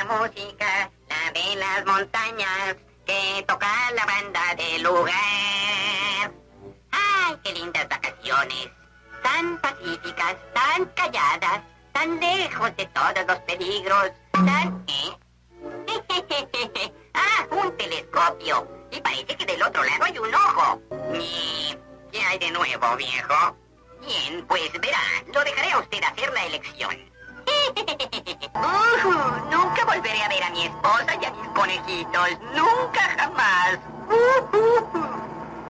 música, la de las montañas, que toca la banda del lugar. ¡Ay, qué lindas vacaciones! Tan pacíficas, tan calladas, tan lejos de todos los peligros, tan... ¡Ah, un telescopio! Y parece que del otro lado hay un ojo. ¿Y qué hay de nuevo, viejo? Bien, pues verá, lo dejaré a usted hacer la elección. Nunca volveré a ver a mi esposa y a mis conejitos. Nunca jamás.